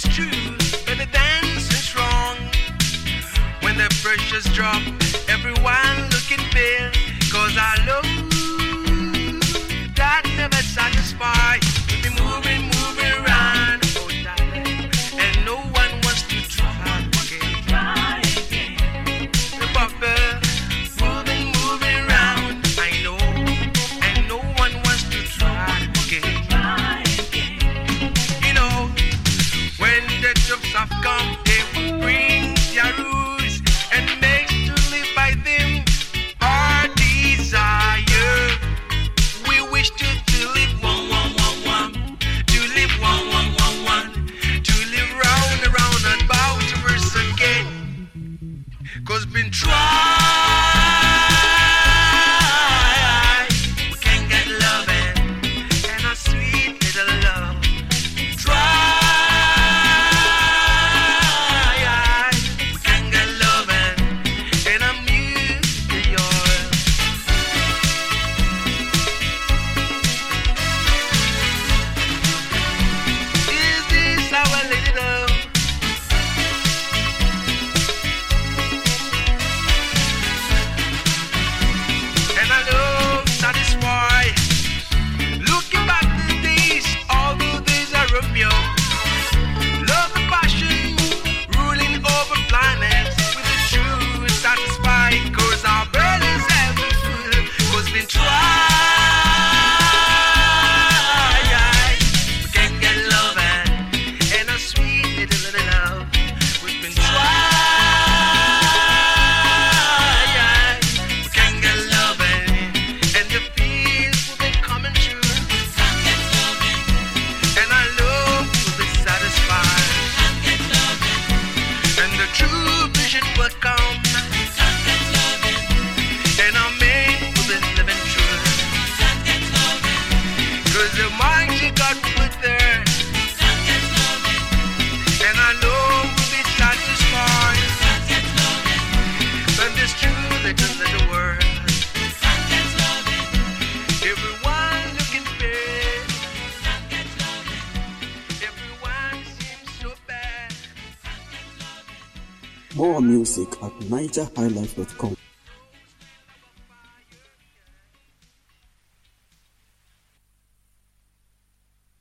true, but the dance is wrong. When the pressure's drop, everyone looking pale. Cause our love, that never satisfies. We be moving around, oh darling, and no one wants to try again. The bumper, moving around, I know, and no one wants to try again. You know, when the jobs have come, they will bring their rules and make to live by them. Our desire, we wish to live one, to live one, to live round and about to verse again. Cause been tried, we can't get loving, and a sweet little love. Tried, we can't get loving, and I'm used to yours. Is this our lady love? And I know satisfied. Looking back the days, all the days are Romeo. Love and passion, ruling over planets. With the truth satisfied, cause our bellies have been full. Cause been tried, we can't get loving, and a sweet little love. We've been tried, we can't get loving, and the feels will be coming true. And our love will be satisfied, and the true vision will come, and our mate will be living true. Cause the mighty God will be there, and I know we'll be satisfied. But this true little world, everyone looking bad, everyone seems so bad. More music at NigerHighlife.com.